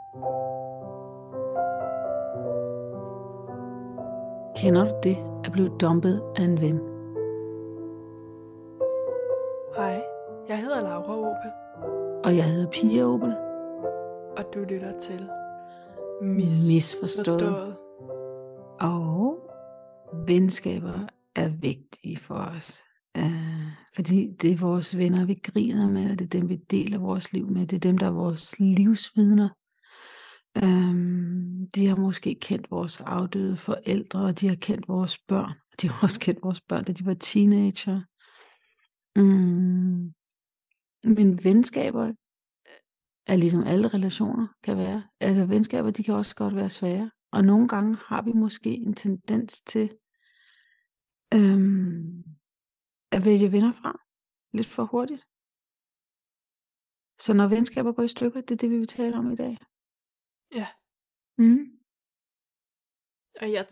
Kender du det at blive dumpet af en ven? Hej, jeg hedder Laura Opel, Og jeg hedder Pia Opel. og du lytter til Misforstået. Og venskaber er vigtige for os. Fordi det er vores venner, vi griner med, og det er dem, vi deler vores liv med. Det er dem, der er vores livsvidner. De har måske kendt vores afdøde forældre, og de har kendt vores børn. De har også kendt vores børn, da de var teenager. Men venskaber er ligesom alle relationer kan være. Altså venskaber, de kan også godt være svære. Og nogle gange har vi måske en tendens til at vælge venner fra lidt for hurtigt. Så når venskaber går i stykker, det er det, vi vil tale om i dag. Ja, og jeg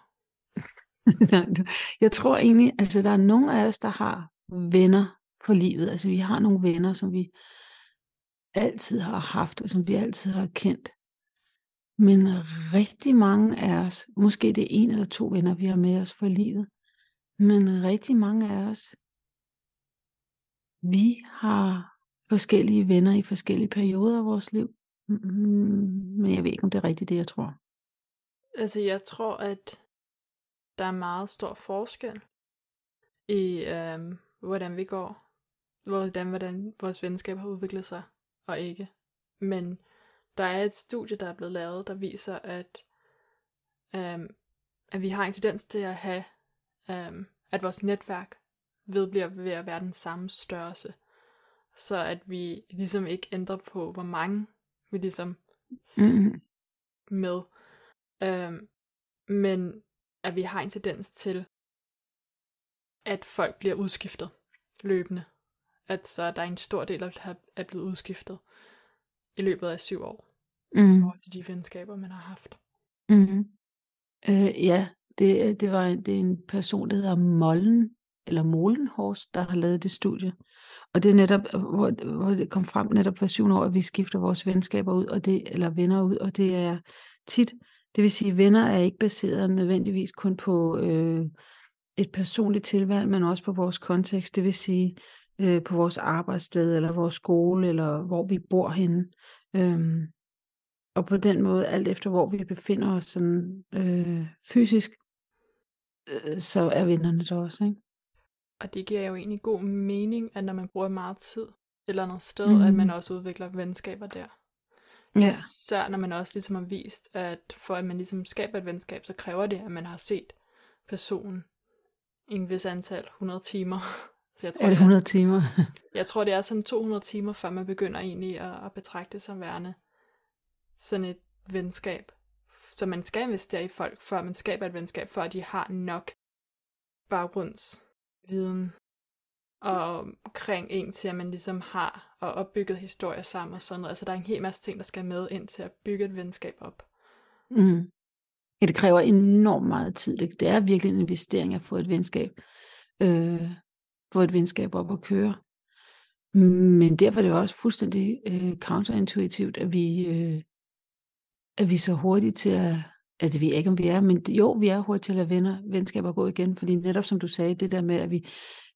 tror egentlig, altså der er nogle af os, der har venner for livet. Altså vi har nogle venner, som vi altid har haft, og som vi altid har kendt. Men rigtig mange af os, måske det er en eller to venner, vi har med os for livet, men rigtig mange af os, vi har forskellige venner i forskellige perioder af vores liv. Men jeg ved ikke, om det er rigtigt, det jeg tror. Altså jeg tror, at der er meget stor forskel i, hvordan vi går, hvordan vores venskab har udviklet sig, og ikke. Men der er et studie, der er blevet lavet, der viser, at vi har en tendens til at have, at vores netværk bliver ved at være den samme størrelse. Så at vi ligesom ikke ændrer på, hvor mange vi ligesom ses med. Men at vi har en tendens til, at folk bliver udskiftet løbende. At så der er en stor del, der er blevet udskiftet i løbet af 7 år. I forhold til de venskaber, man har haft. Ja, det er en person, der hedder Mollenhorst, der har lavet det studie. Og det er netop, hvor det kom frem netop for 7 år, at vi skifter vores venskaber ud, eller venner ud, og det er tit, det vil sige, venner er ikke baseret nødvendigvis kun på et personligt tilvalg, men også på vores kontekst, det vil sige på vores arbejdssted, eller vores skole, eller hvor vi bor henne. Og på den måde, alt efter hvor vi befinder os sådan, fysisk, så er vennerne der også, ikke? Og det giver jo egentlig god mening, at når man bruger meget tid et eller andet sted, at man også udvikler venskaber der. Ja. Især når man også ligesom har vist, at for at man ligesom skaber et venskab, så kræver det, at man har set personen i en vis antal 100 timer. Så jeg tror, er det 100 timer? Jeg tror, det er sådan 200 timer, før man begynder egentlig at betragte det som værende sådan et venskab. Så man skal investere i folk, før man skaber et venskab, før de har nok baggrundsviden og omkring en til, at man ligesom har og opbygget historier sammen og sådan noget. Altså der er en hel masse ting, der skal med ind til at bygge et venskab op. Ja, det kræver enormt meget tid. Det er virkelig en investering at få et venskab op at køre. Men derfor er det også fuldstændig counterintuitivt, at vi er så hurtigt til at, altså det ved jeg ikke, om vi er, men jo, vi er hurtigt til at lade venskaber gå igen, fordi netop som du sagde, det der med, at vi,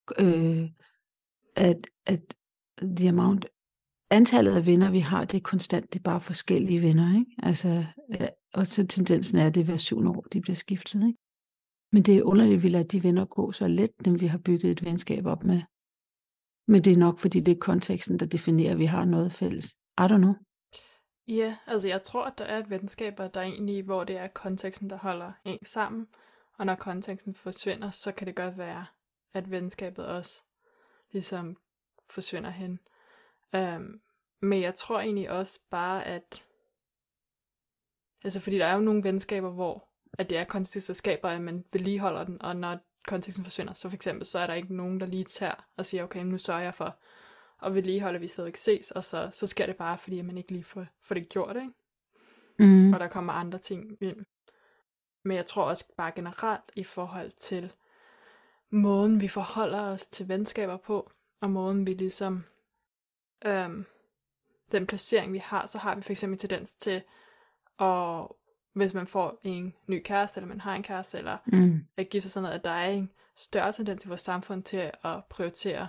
at antallet af venner, vi har, det er konstant, det er bare forskellige venner, ikke? Altså, og så tendensen er, at det hver 7 år, de bliver skiftet, ikke? Men det er underligt, at vi lader de venner gå så let, dem vi har bygget et venskab op med. Men det er nok, fordi det er konteksten, der definerer, at vi har noget fælles. I don't know. Ja, altså jeg tror, at der er venskaber, der egentlig, hvor det er konteksten, der holder en sammen. Og når konteksten forsvinder, så kan det godt være, at venskabet også ligesom forsvinder hen. Men jeg tror egentlig også bare, at altså fordi der er jo nogle venskaber, hvor at det er konteksten, der skaber, at man vedligeholder den, og når konteksten forsvinder, så for eksempel, så er der ikke nogen, der lige tager og siger, okay, nu sørger jeg for at vedligeholde, at vi stadig ses, og så sker det bare, fordi man ikke lige får det gjort, ikke? Og der kommer andre ting ind. Men jeg tror også bare generelt i forhold til måden, vi forholder os til venskaber på, og måden, vi ligesom den placering, vi har, så har vi for eksempel tendens til, at hvis man får en ny kæreste, eller man har en kæreste, eller er gift og sådan noget, at der er en større tendens i vores samfund til at prioritere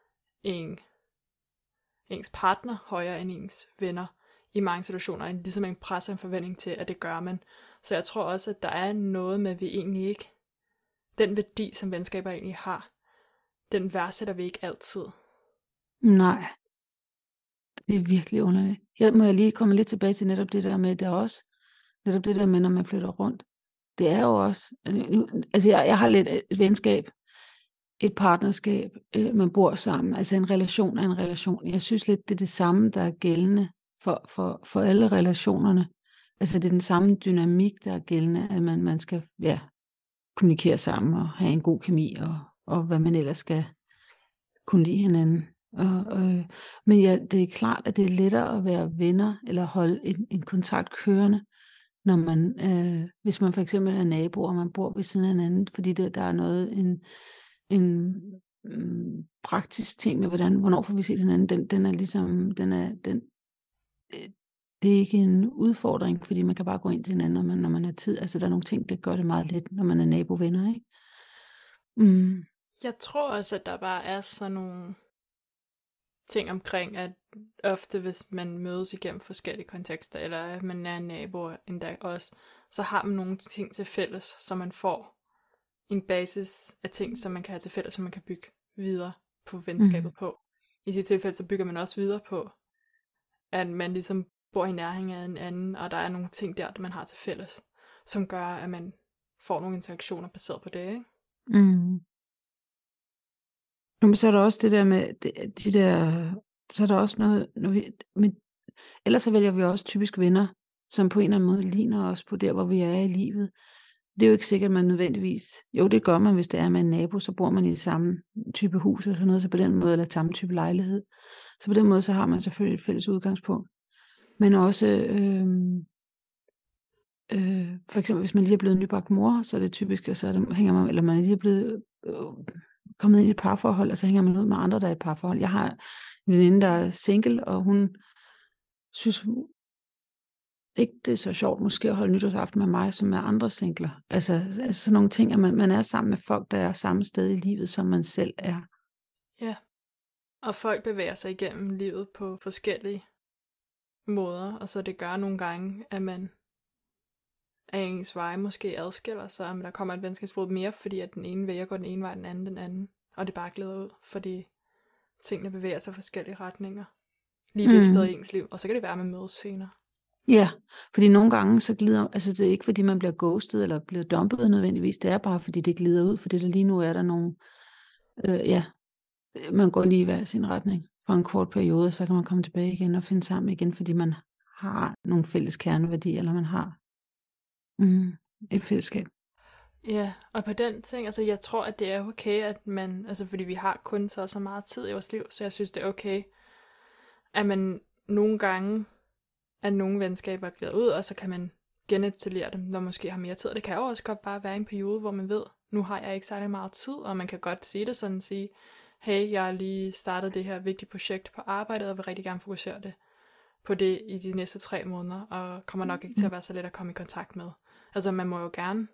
ens partner højere end ens venner i mange situationer, end ligesom en pres og en forventning til, at det gør man. Så jeg tror også, at der er noget med, at vi egentlig ikke, den værdi, som venskaber egentlig har, den værdsætter vi ikke altid. Nej, det er virkelig underligt. Her må jeg lige komme lidt tilbage til netop det der med, det er også netop det der med, når man flytter rundt. Det er jo også, altså jeg har lidt et venskab, et partnerskab, man bor sammen, altså en relation er en relation. Jeg synes lidt, det er det samme, der er gældende for alle relationerne. Altså det er den samme dynamik, der er gældende, at man skal kommunikere sammen og have en god kemi, og hvad man ellers skal kunne lide hinanden. Men det er klart, at det er lettere at være venner, eller holde en kontakt kørende, når man, hvis man for eksempel er naboer, og man bor ved siden af hinanden, fordi der er noget, en praktisk ting med, hvornår får vi set hinanden, den er ligesom, det er ikke en udfordring, fordi man kan bare gå ind til hinanden, når man har tid. Altså der er nogle ting, der gør det meget let, når man er nabovenner, ikke? Jeg tror også, at der bare er sådan nogle ting omkring, at ofte hvis man mødes igennem forskellige kontekster, eller man er naboer endda også, så har man nogle ting til fælles, så man får en basis af ting, som man kan have til fælles, som man kan bygge videre på venskabet på. I det tilfælde, så bygger man også videre på, at man ligesom bor i nærheden af en anden, og der er nogle ting der man har til fælles, som gør, at man får nogle interaktioner baseret på det, ikke? Men så er der også det der med de der, så er der også noget, ellers så vælger vi også typisk venner, som på en eller anden måde ligner os på der, hvor vi er i livet. Det er jo ikke sikkert, at man nødvendigvis, jo det gør man, hvis det er med en nabo, så bor man i samme type hus og sådan noget, så på den måde, eller samme type lejlighed. Så på den måde, så har man selvfølgelig et fælles udgangspunkt. Men også, for eksempel hvis man lige er blevet nybagt mor, så er det typisk, at så hænger man, eller man er lige blevet kommet ind i et parforhold, og så hænger man ud med andre, der er i et parforhold. Jeg har en veninde, der er single, og hun synes ikke, det er så sjovt måske at holde nytårsaften med mig, som med andre singler. Altså sådan nogle ting, at man er sammen med folk, der er samme sted i livet, som man selv er. Ja, og folk bevæger sig igennem livet på forskellige måder, og så det gør nogle gange, at ens veje måske adskiller sig, men der kommer et venskabsbrud mere, fordi at den ene vælger går den ene vej, den anden, og det bare glæder ud, fordi tingene bevæger sig i forskellige retninger. Lige det sted i ens liv, og så kan det være, at man mødes senere. Ja, fordi nogle gange så glider, altså det er ikke fordi man bliver ghostet eller bliver dumpet nødvendigvis, det er bare fordi det glider ud, fordi der lige nu er der nogle, man går lige i hver sin retning for en kort periode, så kan man komme tilbage igen og finde sammen igen, fordi man har nogle fælles kerneværdier, eller man har et fællesskab. Ja, og på den ting, altså jeg tror, at det er okay, at man, altså fordi vi har kun så meget tid i vores liv, så jeg synes, det er okay, at man nogle gange, at nogle venskaber glider ud, og så kan man genetablere dem, når man måske har mere tid. Og det kan jo også godt bare være en periode, hvor man ved, nu har jeg ikke særlig meget tid, og man kan godt sige det sådan, sige, hey, jeg har lige startet det her vigtige projekt på arbejdet, og vil rigtig gerne fokusere det på det i de næste 3 måneder, og kommer nok ikke til at være så let at komme i kontakt med. Altså man må jo gerne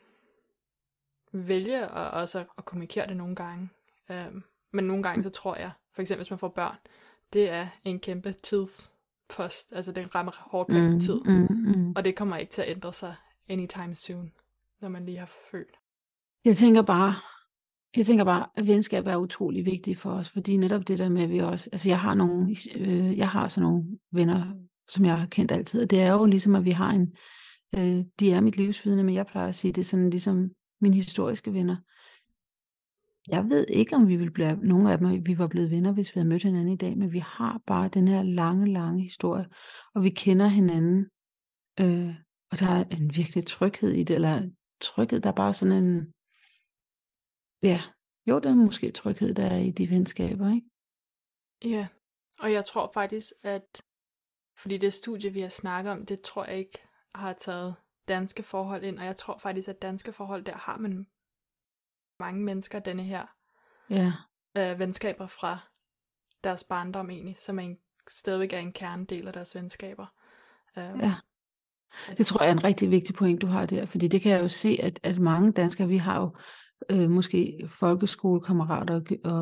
vælge også at kommunikere det nogle gange. Men nogle gange så tror jeg, for eksempel hvis man får børn, det er en kæmpe tidspost. Altså det rammer hårdt på ens tid. Og det kommer ikke til at ændre sig anytime soon, når man lige har født. Jeg tænker bare, at venskab er utrolig vigtigt for os, fordi netop det der med, at vi også, altså jeg har sådan nogle venner, som jeg har kendt altid, og det er jo ligesom, at vi har de er mit livsvidne, men jeg plejer at sige, det er sådan ligesom mine historiske venner. Jeg ved ikke, om nogle af dem, vi var blevet venner, hvis vi havde mødt hinanden i dag, men vi har bare den her lange historie, og vi kender hinanden, og der er en virkelig tryghed i det, eller tryghed, der er bare sådan en, der er måske tryghed, der er i de venskaber, ikke? Ja, og jeg tror faktisk, at fordi det studie, vi har snakket om, det tror jeg ikke har taget danske forhold ind, og jeg tror faktisk, at danske forhold, der har man mange mennesker, denne her venskaber fra deres barndom egentlig, som er en stadigvæk er en kernedel af deres venskaber. Ja. Det tror jeg er en rigtig vigtig point, du har der, fordi det kan jeg jo se, at mange danskere, vi har jo måske folkeskolekammerater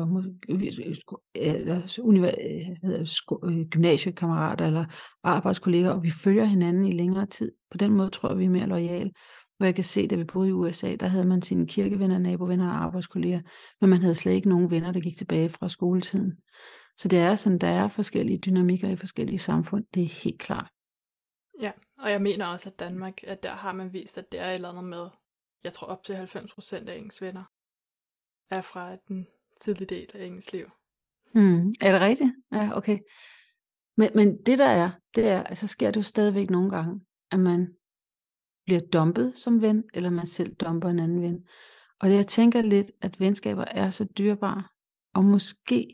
eller gymnasiekammerater eller arbejdskolleger, og vi følger hinanden i længere tid. På den måde tror jeg, vi er mere loyale. Hvor jeg kan se, da vi boede i USA, der havde man sine kirkevenner, nabovenner og arbejdskolleger, men man havde slet ikke nogen venner, der gik tilbage fra skoletiden. Så det er sådan, der er forskellige dynamikker i forskellige samfund, det er helt klart. Ja, og jeg mener også, at Danmark, at der har man vist, at det er et eller andet med, jeg tror op til 90% af ens venner er fra den tidlige del af ens liv. Er det rigtigt? Ja, okay. Men det der er, at så sker det jo stadigvæk nogle gange, at man bliver dumpet som ven, eller man selv dumper en anden ven. Og jeg tænker lidt, at venskaber er så dyrebare, og måske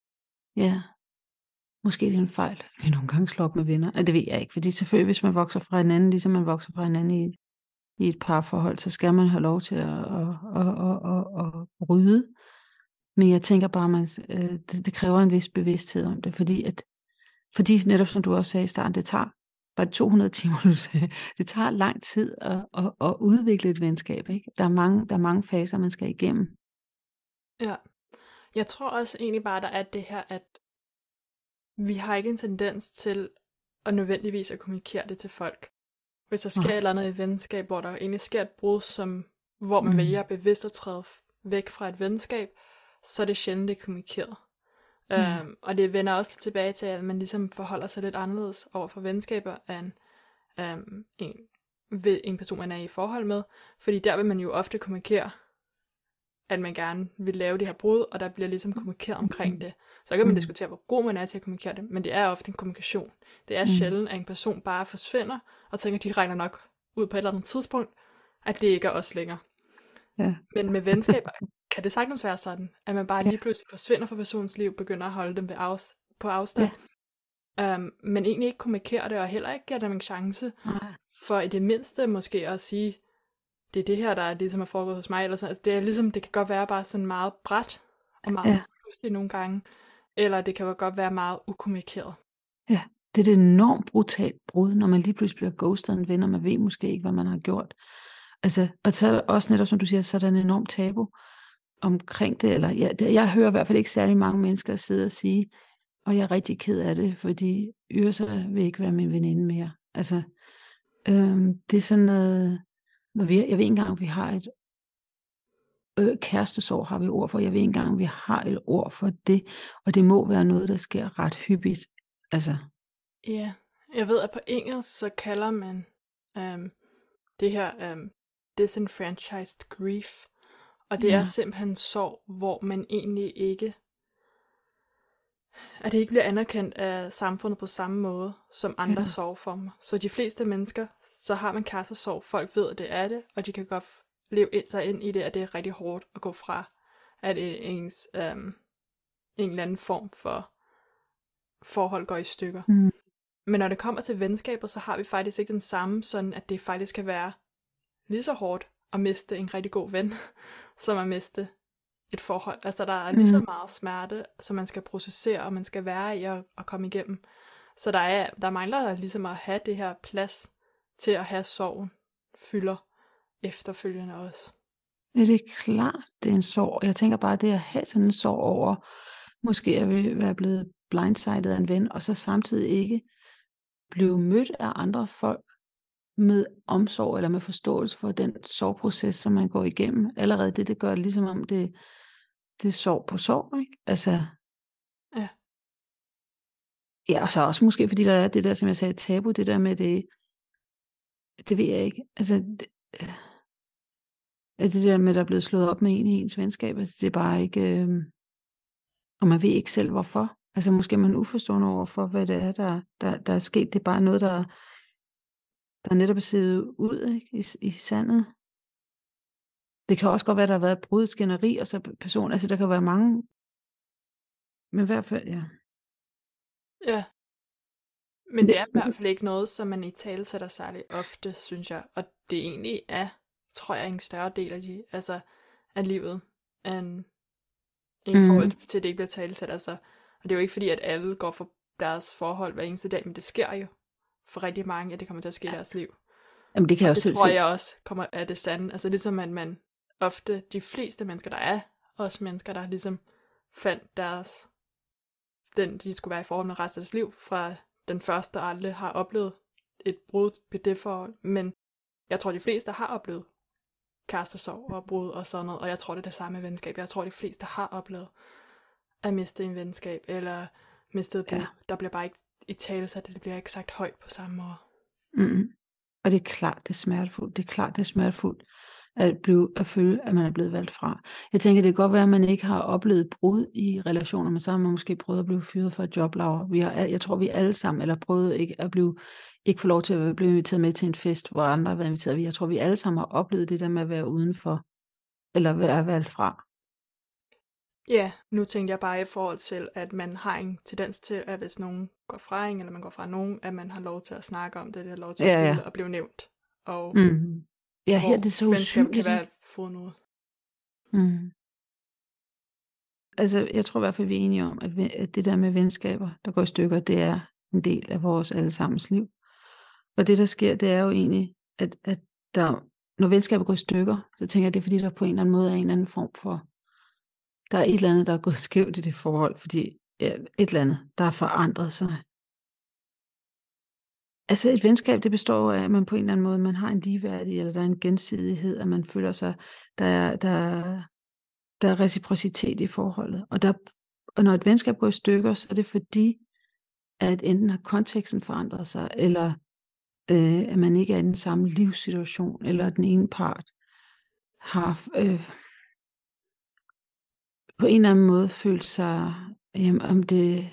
det er en fejl, vi nogle gange slår op med venner. Det ved jeg ikke, fordi selvfølgelig, hvis man vokser fra hinanden, ligesom man vokser fra hinanden i et parforhold, så skal man have lov til at bryde. Men jeg tænker bare, at det kræver en vis bevidsthed om det, fordi netop som du også sagde i starten, det tager bare 200 timer, du sagde, det tager lang tid at udvikle et venskab, ikke? Der er mange faser, man skal igennem. Ja, jeg tror også egentlig bare, der er det her, at vi har ikke en tendens til at nødvendigvis at kommunikere det til folk. Hvis der sker et eller andet i et venskab, hvor der egentlig sker et brud, hvor man vælger bevidst at træde væk fra et venskab, så er det sjældent, det er kommunikeret. Og det vender også tilbage til, at man ligesom forholder sig lidt anderledes over for venskaber end en person, man er i forhold med. Fordi der vil man jo ofte kommunikere, at man gerne vil lave det her brud, og der bliver ligesom kommunikeret omkring det. Så kan man diskutere, hvor god man er til at kommunikere det, men det er ofte en kommunikation. Det er sjældent, at en person bare forsvinder, og tænker, at de regner nok ud på et eller andet tidspunkt, at det ikke er os længere. Ja. Men med venskaber kan det sagtens være sådan, at man bare lige pludselig forsvinder fra personens liv, begynder at holde dem på afstand, men egentlig ikke kommunikerer det, og heller ikke giver dem en chance, for i det mindste måske at sige, det er det her, der ligesom er foregået hos mig, eller sådan. Det er ligesom, det kan godt være bare sådan meget brat, og meget pludselig nogle gange, eller det kan godt være meget ukommunikeret. Ja, det er et enormt brutalt brud, når man lige pludselig bliver ghostet af en ven, og man ved måske ikke, hvad man har gjort. Altså, og så også netop, som du siger, så er der en enorm tabu omkring det, eller jeg hører i hvert fald ikke særlig mange mennesker sidde og sige, og jeg er rigtig ked af det, fordi Yrsa vil ikke være min veninde mere. Altså, det er sådan noget, jeg ved ikke engang, vi har et kærestesorg, har vi ord for. Jeg ved ikke engang, vi har et ord for det, og det må være noget, der sker ret hyppigt. Altså. Ja, jeg ved, at på engelsk, så kalder man det her disenfranchised grief, og det er simpelthen sorg, hvor man egentlig ikke, at det ikke bliver anerkendt af samfundet på samme måde som andre sorgformer. Så de fleste mennesker, så har man kærestesorg, folk ved, at det er det, og de kan godt leve sig ind i det, at det er rigtig hårdt at gå fra, at ens en eller anden form for forhold går i stykker. Men når det kommer til venskaber, så har vi faktisk ikke den samme, sådan at det faktisk kan være lige så hårdt at miste en rigtig god ven, som at miste et forhold. Altså der er lige så meget smerte, som man skal processere, og man skal være i at komme igennem. Så der mangler ligesom at have det her plads til at have sorgen fylder efterfølgende også. Ja, det er klart, det er en sorg. Jeg tænker bare, det at have sådan en sorg over, måske at vi være blevet blindsided af en ven, og så samtidig ikke blive mødt af andre folk med omsorg eller med forståelse for den sorgproces, som man går igennem. Allerede det gør det ligesom om det er sorg på sorg, ikke? Altså. Ja. Ja, og så også måske, fordi der er det der, som jeg sagde, tabu, det der med det ved jeg ikke. Altså, det der med, der er blevet slået op med en i ens venskab, altså, det er bare ikke, og man ved ikke selv, hvorfor. Altså, måske er man uforstående over for, hvad det er, der er sket. Det er bare noget, der netop er siddet ud, ikke? I sandet. Det kan også godt være, der har været brudt skænderi, og så person, altså der kan være mange, men i hvert fald, Ja. Men det er i hvert fald ikke noget, som man i tale sætter særlig ofte, synes jeg. Og det egentlig er, tror jeg, en større del af livet, end i forhold til, at det ikke bliver talesat. Altså. Og det er jo ikke fordi, at alle går deres forhold hver eneste dag, men det sker jo for rigtig mange, at det kommer til at ske i deres liv. Jamen det kan jeg Og jo det selv tror se. jeg også kommer af det sande. Altså ligesom at man ofte, de fleste mennesker, der er, også mennesker, der ligesom fandt de skulle være i forhold med resten af deres liv, fra den første aldrig har oplevet et brud på det forhold. Men jeg tror, de fleste har oplevet kærestesorg og brud og sådan noget, og jeg tror, det er det samme med venskab. Jeg tror, de fleste har oplevet at miste en venskab, eller mistet et brud. Ja. Der bliver bare ikke i tale sat, det bliver ikke sagt højt på samme måde. Mm-hmm. Og det er klart, det er smertefuldt. Det er klart, det er smertefuldt at føle, at man er blevet valgt fra. Jeg tænker, det kan godt være, at man ikke har oplevet brud i relationer, men så har man måske prøvet at blive fyret fra et job, Laura. Jeg tror, vi alle sammen, eller prøvet ikke få lov til at blive inviteret med til en fest, hvor andre har været inviteret. Jeg tror, vi alle sammen har oplevet det der med at være udenfor, eller være valgt fra. Ja, nu tænkte jeg bare i forhold til, at man har en tendens til, at hvis nogen går fra en, eller man går fra nogen, at man har lov til at snakke om det, har lov til at føle og blive nævnt. Og ja, her er det så venskab usynligt. kan være fodnoget. Altså, jeg tror i hvert fald, vi er enige om, at det der med venskaber, der går i stykker, det er en del af vores allesammens liv. Og det, der sker, det er jo egentlig, at når venskaber går i stykker, så tænker jeg, det er fordi, der på en eller anden måde er en eller anden form for, der er et eller andet, der er gået skævt i det forhold, fordi et eller andet, der har forandret sig. Altså et venskab, det består af, at man på en eller anden måde, man har en ligeværdig, eller der er en gensidighed, at man føler sig, der er reciprocitet i forholdet. Og når et venskab går i stykker, så er det fordi, at enten har konteksten forandret sig, eller at man ikke er i den samme livssituation, eller den ene part har på en eller anden måde følt sig, om det...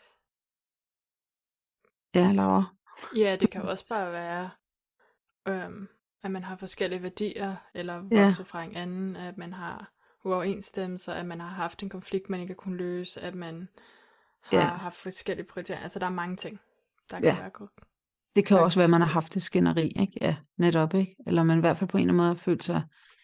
Ja, Laura? Ja, det kan jo også bare være, at man har forskellige værdier, eller vokset fra en anden, at man har uoverensstemmelser, at man har haft en konflikt, man ikke har kunnet løse, at man har haft forskellige prioriteringer. Altså der er mange ting, der kan være godt. Det kan også være, at man har haft et skænderi, ikke? Ja, netop, ikke? Eller man i hvert fald på en eller anden måde har følt sig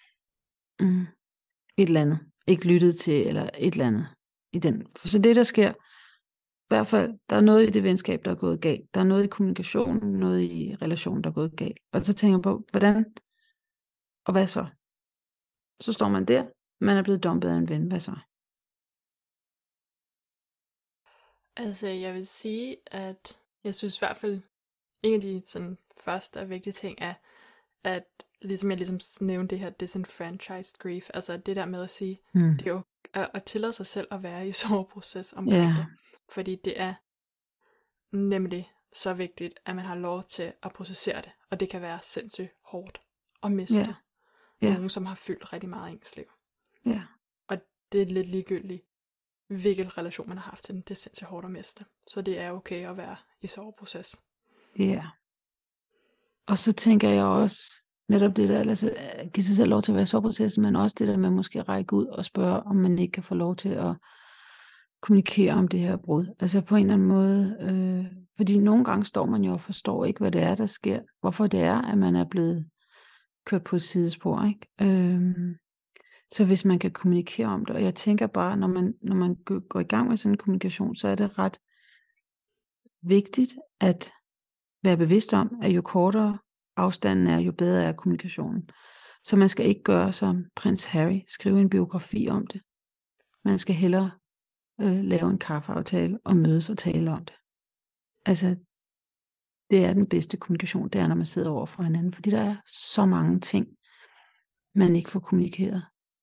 et eller andet. Ikke lyttet til, eller et eller andet. Så det, der sker, i hvert fald, der er noget i det venskab, der er gået galt. Der er noget i kommunikationen, noget i relationen, der er gået galt. Og så tænker jeg på, hvordan, og hvad så? Så står man der, man er blevet dumpet af en ven, hvad så? Altså, jeg vil sige, at jeg synes i hvert fald, en af de sådan, første og vigtige ting er, at ligesom jeg nævnte det her disenfranchised grief, altså det der med at sige, det er jo at tillade sig selv at være i sorgproces omkring det. Fordi det er nemlig så vigtigt, at man har lov til at processere det, og det kan være sindssygt hårdt at miste nogen, som har fyldt rigtig meget i ens liv. Ja. Og det er lidt ligegyldigt, hvilken relation man har haft til den. Det er sindssygt hårdt at miste. Så det er okay at være i sorgproces. Ja. Og så tænker jeg også, netop det der, altså give sig selv lov til at være i sorgprocessen, men også det der med måske at række ud og spørge, om man ikke kan få lov til at kommunikere om det her brud. Altså på en eller anden måde, fordi nogle gange står man jo og forstår ikke, hvad det er, der sker. Hvorfor det er, at man er blevet kørt på et sidespor, ikke? Så hvis man kan kommunikere om det, og jeg tænker bare, når man går i gang med sådan en kommunikation, så er det ret vigtigt at være bevidst om, at jo kortere afstanden er, jo bedre er kommunikationen. Så man skal ikke gøre som prins Harry, skrive en biografi om det. Man skal hellere lave en kaffeaftale og mødes og tale om det. Altså, det er den bedste kommunikation, det er, når man sidder over for hinanden, fordi der er så mange ting, man ikke får kommunikeret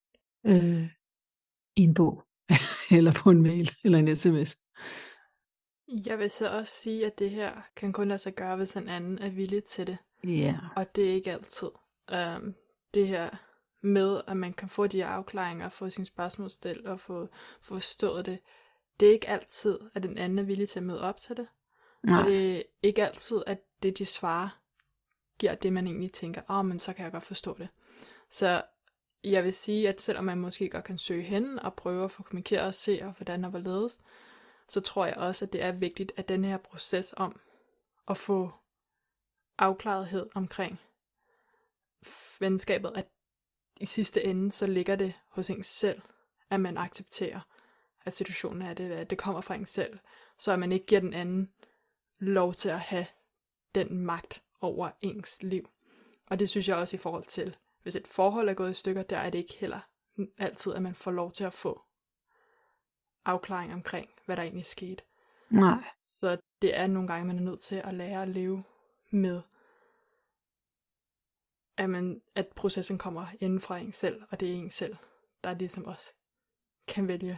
i en bog, eller på en mail, eller en sms. Jeg vil så også sige, at det her kan kun lade sig gøre, hvis en anden er villig til det. Ja. Og det er ikke altid. Det her med, at man kan få de her afklaringer, få sine spørgsmål stillet og få forstået det. Det er ikke altid, at den anden er villig til at møde op til det. Nej. Og det er ikke altid, at det de svarer, giver det, man egentlig tænker, men så kan jeg godt forstå det. Så jeg vil sige, at selvom man måske godt kan søge hen og prøve at få kommunikeret og se, hvordan og hvorledes, så tror jeg også, at det er vigtigt, at den her proces om at få afklarethed omkring venskabet, at i sidste ende, så ligger det hos en selv, at man accepterer, at situationen er det, at det kommer fra en selv, så at man ikke giver den anden lov til at have den magt over ens liv. Og det synes jeg også i forhold til, hvis et forhold er gået i stykker, der er det ikke heller altid, at man får lov til at få afklaring omkring, hvad der egentlig skete. Nej. Så det er nogle gange, man er nødt til at lære at leve med, at processen kommer inden fra en selv, og det er en selv, der ligesom også kan vælge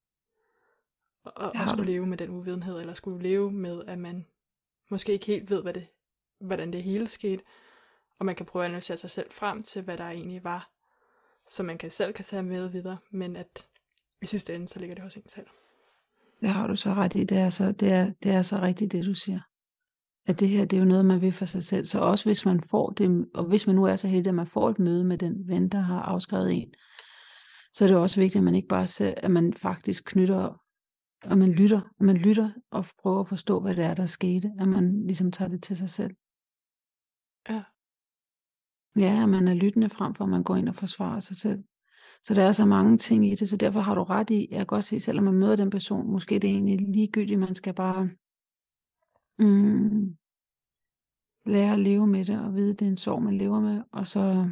at skulle leve med den uvidenhed, eller skulle leve med, at man måske ikke helt ved, hvordan det hele skete, og man kan prøve at analysere sig selv frem til, hvad der egentlig var, så man selv kan tage med videre, men at i sidste ende, så ligger det hos en selv. Det har du så ret i. Det er så rigtigt, det du siger. At det her, det er jo noget, man vil for sig selv. Så også hvis man får det, og hvis man nu er så heldig, at man får et møde med den ven, der har afskrevet en, så er det også vigtigt, at man ikke bare ser, at man faktisk knytter, og man lytter og prøver at forstå, hvad det er, der skete. At man ligesom tager det til sig selv. Ja. Ja, at man er lyttende frem for, at man går ind og forsvarer sig selv. Så der er så mange ting i det, så derfor har du ret i, jeg kan godt se, selvom man møder den person, måske det er egentlig ligegyldigt, man skal bare lære at leve med det, og vide, det er en sorg, man lever med, og så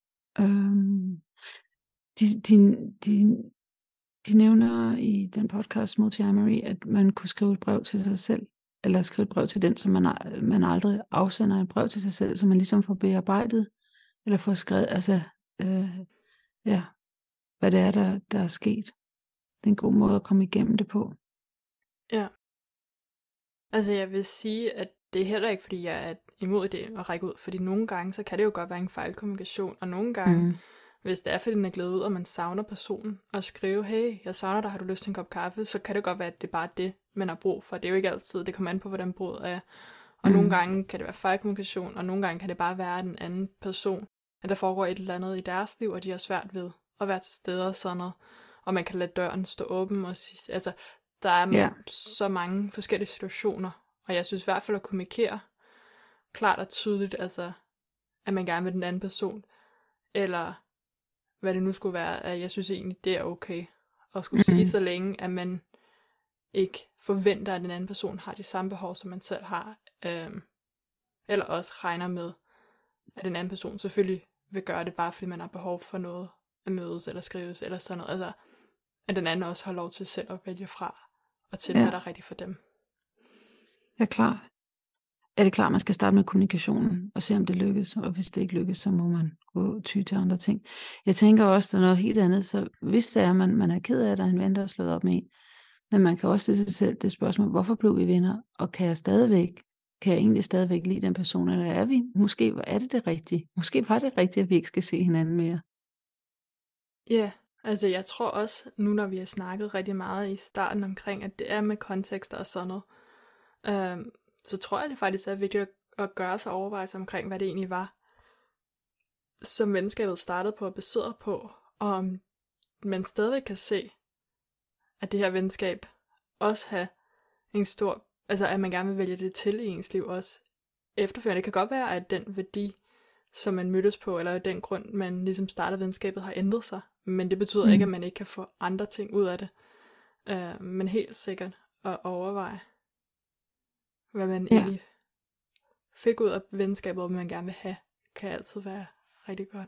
de nævner i den podcast Smooth to Marie, at man kunne skrive et brev til sig selv, eller skrive et brev til den, som man aldrig afsender et brev til sig selv, så man ligesom får bearbejdet, eller får skrevet, altså, hvad det er, der er sket. Det er en god måde at komme igennem det på. Ja. Altså jeg vil sige, at det er heller ikke, fordi jeg er imod det at række ud, fordi nogle gange, så kan det jo godt være en fejlkommunikation, og nogle gange, hvis det er, fordi den er glædet ud, og man savner personen, og skrive, hey, jeg savner dig, har du lyst til en kop kaffe, så kan det godt være, at det er bare det, man har brug for. Det er jo ikke altid, det kommer an på, hvordan brudet er. Og nogle gange kan det være fejlkommunikation, og nogle gange kan det bare være, at den anden person, at der foregår et eller andet i deres liv, og de har svært ved at være til stede og sådan noget, og man kan lade døren stå åben, og sige, altså, der er så mange forskellige situationer, og jeg synes i hvert fald at kommunikere klart og tydeligt, altså, at man gerne vil den anden person, eller hvad det nu skulle være, at jeg synes egentlig, det er okay, at skulle sige så længe, at man ikke forventer, at den anden person har de samme behov, som man selv har, eller også regner med, at den anden person selvfølgelig vil gøre det, bare fordi man har behov for noget at mødes, eller skrives, eller sådan noget, altså, at den anden også har lov til selv at vælge fra, og til hvad der er rigtigt for dem. Ja, klart. Er det klart, at man skal starte med kommunikationen, og se om det lykkes, og hvis det ikke lykkes, så må man gå ty til andre ting. Jeg tænker også, der er noget helt andet, så hvis det er, man er ked af, at der er en ven, der er slået op med en, men man kan også stille sig selv det spørgsmål, hvorfor blev vi venner, og kan jeg egentlig stadigvæk lide den person, eller er vi, måske er det rigtige, måske var det rigtigt, at vi ikke skal se hinanden mere. Ja, altså jeg tror også, nu når vi har snakket rigtig meget i starten omkring, at det er med kontekster og sådan noget, så tror jeg det faktisk er vigtigt at gøre sig overvejelser omkring, hvad det egentlig var, som venskabet startede på og baseret på, og om man stadig kan se, at det her venskab også har en stor, altså at man gerne vil vælge det til i ens liv også efterfølgende. Det kan godt være, at den værdi, som man mødtes på, eller den grund, man ligesom startede venskabet, har ændret sig, men det betyder ikke, at man ikke kan få andre ting ud af det. Men helt sikkert at overveje, hvad man egentlig fik ud af venskabet, og hvad man gerne vil have, kan altid være rigtig godt.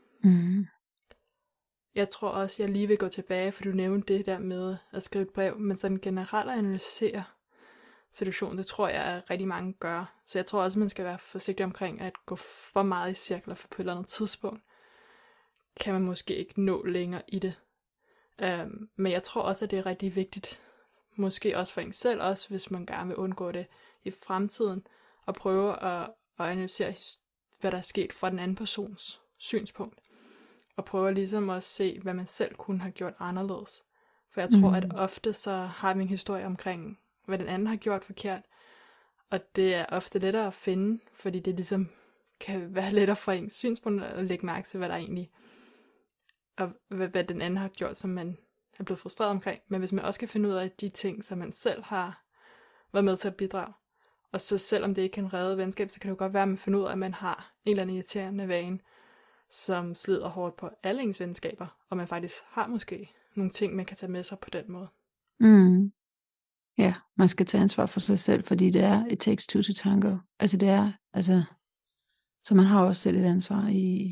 Jeg tror også, jeg lige vil gå tilbage, for du nævnte det der med at skrive et brev, men sådan generelt at analysere situationen, det tror jeg, at rigtig mange gør. Så jeg tror også, man skal være forsigtig omkring at gå for meget i cirkler, for på et eller andet tidspunkt kan man måske ikke nå længere i det. Men jeg tror også, at det er rigtig vigtigt, måske også for en selv, også hvis man gerne vil undgå det i fremtiden, at prøve at analysere, hvad der er sket fra den anden persons synspunkt. Og prøve ligesom at se, hvad man selv kunne have gjort anderledes. For jeg tror, at ofte så har vi en historie omkring, hvad den anden har gjort forkert. Og det er ofte lettere at finde, fordi det ligesom kan være lettere fra ens synspunkt at lægge mærke til, hvad der egentlig, og hvad den anden har gjort, som man er blevet frustreret omkring. Men hvis man også kan finde ud af de ting, som man selv har været med til at bidrage, og så selvom det ikke kan redde venskab, så kan det jo godt være, at man finder ud af, at man har en eller anden irriterende vane, som slider hårdt på alle ens venskaber, og man faktisk har måske nogle ting, man kan tage med sig på den måde. Ja, man skal tage ansvar for sig selv, fordi det er, it takes two to tango. Altså det er, så man har også selv et ansvar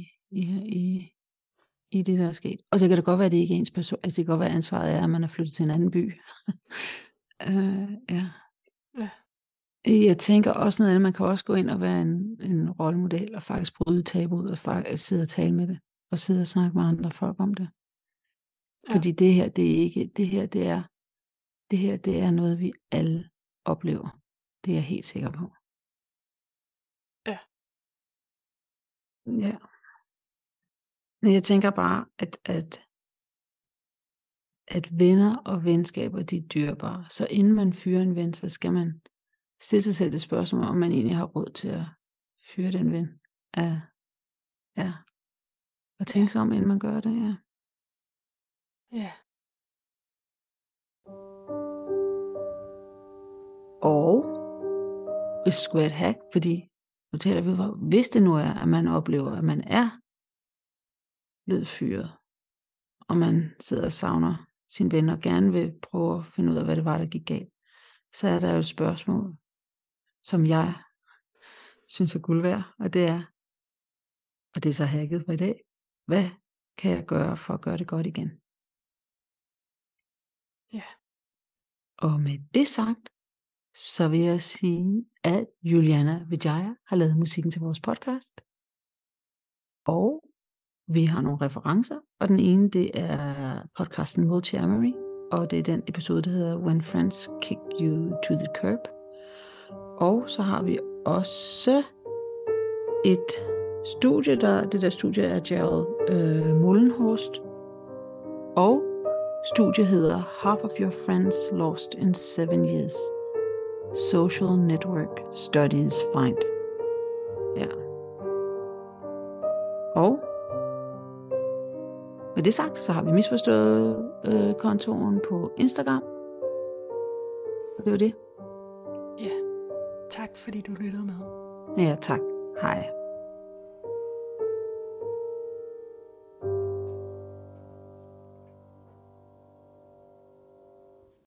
i det, der er sket. Og så kan det godt være, at det ikke er ens person. Altså det kan godt være, at ansvaret er, at man er flyttet til en anden by. Ja. Jeg tænker også noget andet, man kan også gå ind og være en rollemodel, og faktisk bryde tabuet, og faktisk sidde og tale med det, og sidde og snakke med andre folk om det. Ja. Fordi det her, det er noget, vi alle oplever. Det er jeg helt sikker på. Ja. Ja. Men jeg tænker bare, at venner og venskaber, de er dyrebare. Så inden man fyrer en ven, så skal man stille sig selv det spørgsmål, om man egentlig har råd til at fyre den ven. Ja. Og tænke sig om, inden man gør det, ja. Ja. Og hvis det skulle være et hack, fordi nu taler vi om, hvis det nu er, at man oplever, at man er blevet fyret, og man sidder og savner sin ven, og gerne vil prøve at finde ud af, hvad det var, der gik galt, så er der jo et spørgsmål, som jeg synes er guld værd, og det er så hacket for i dag. Hvad kan jeg gøre for at gøre det godt igen? Ja. Og med det sagt, så vil jeg sige, at Juliana Vijaya har lavet musikken til vores podcast. Og vi har nogle referencer, og den ene, det er podcasten Multi-Amory, og det er den episode, der hedder When Friends Kick You to the Curb. Og så har vi også et studie, det der studie er Gerald Mullenhorst, og studiet hedder Half of Your Friends Lost in 7 Years. Social Network Studies Find. Ja. Og med det sagt, så har vi misforstået kontoen på Instagram. Og det var det. Ja. Tak fordi du lyttede med. Ja, tak. Hej.